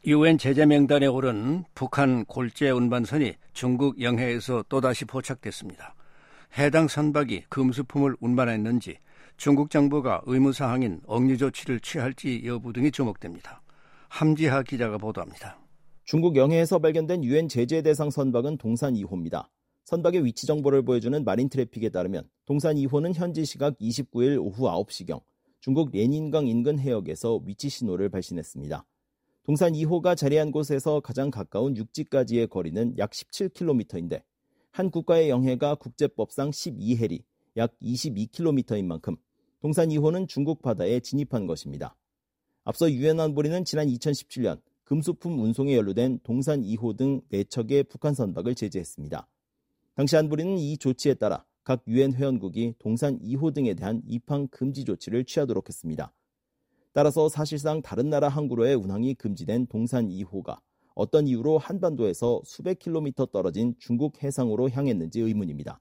UN 제재 명단에 오른 북한 골재 운반선이 중국 영해에서 또다시 포착됐습니다. 해당 선박이 금수품을 운반했는지 중국 정부가 의무사항인 억류 조치를 취할지 여부 등이 주목됩니다. 함지하 기자가 보도합니다. 중국 영해에서 발견된 UN 제재 대상 선박은 동산 2호입니다. 선박의 위치 정보를 보여주는 마린 트래픽에 따르면 동산 2호는 현지 시각 29일 오후 9시경 중국 례닌강 인근 해역에서 위치 신호를 발신했습니다. 동산 2호가 자리한 곳에서 가장 가까운 육지까지의 거리는 약 17km인데 한 국가의 영해가 국제법상 12해리, 약 22km인 만큼 동산 2호는 중국 바다에 진입한 것입니다. 앞서 유엔 안보리는 지난 2017년 금수품 운송에 연루된 동산 2호 등 4척의 북한 선박을 제재했습니다. 당시 안보리는 이 조치에 따라 각 유엔 회원국이 동산 2호 등에 대한 입항 금지 조치를 취하도록 했습니다. 따라서 사실상 다른 나라 항구로의 운항이 금지된 동산 2호가 어떤 이유로 한반도에서 수백 킬로미터 떨어진 중국 해상으로 향했는지 의문입니다.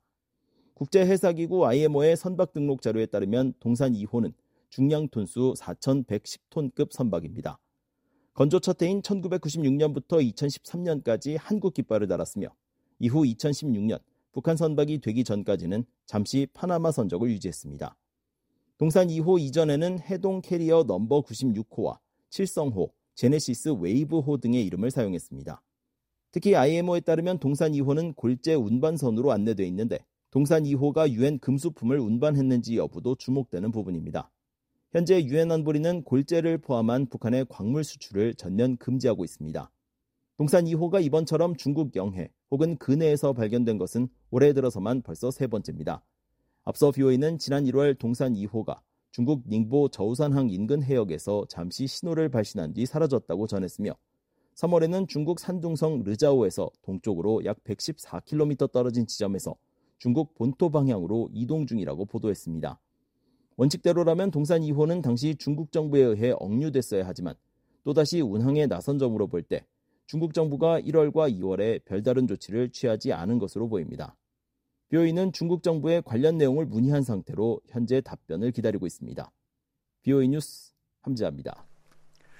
국제해사기구 IMO의 선박 등록 자료에 따르면 동산 2호는 중량 톤수 4,110톤급 선박입니다. 건조 첫 해인 1996년부터 2013년까지 한국 깃발을 달았으며 이후 2016년 북한 선박이 되기 전까지는 잠시 파나마 선적을 유지했습니다. 동산 2호 이전에는 해동 캐리어 넘버 96호와 칠성호, 제네시스 웨이브호 등의 이름을 사용했습니다. 특히 IMO에 따르면 동산 2호는 골재 운반선으로 안내되어 있는데 동산 2호가 유엔 금수품을 운반했는지 여부도 주목되는 부분입니다. 현재 유엔 안보리는 골재를 포함한 북한의 광물 수출을 전면 금지하고 있습니다. 동산 2호가 이번처럼 중국 영해 혹은 근해에서 발견된 것은 올해 들어서만 벌써 3번째입니다. 앞서 BOA는 지난 1월 동산 2호가 중국 닝보 저우산항 인근 해역에서 잠시 신호를 발신한 뒤 사라졌다고 전했으며 3월에는 중국 산둥성 르자오에서 동쪽으로 약 114km 떨어진 지점에서 중국 본토 방향으로 이동 중이라고 보도했습니다. 원칙대로라면 동산 2호는 당시 중국 정부에 의해 억류됐어야 하지만 또다시 운항에 나선 점으로 볼 때 중국 정부가 1월과 2월에 별다른 조치를 취하지 않은 것으로 보입니다. BOA는 중국 정부의 관련 내용을 문의한 상태로 현재 답변을 기다리고 있습니다. BOA 뉴스 함지아입니다.